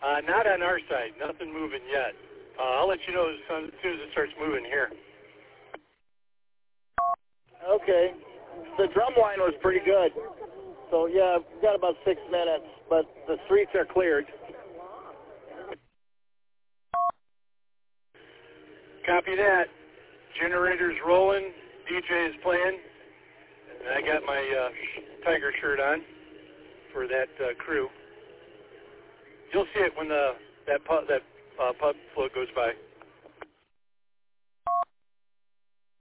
Not on our side. Nothing moving yet. I'll let you know as soon as it starts moving here. Okay. The drum line was pretty good. So, yeah, we've got about 6 minutes, but the streets are cleared. Copy that. Generator's rolling. DJ is playing. And I got my Tiger shirt on for that crew. You'll see it when that pub float goes by.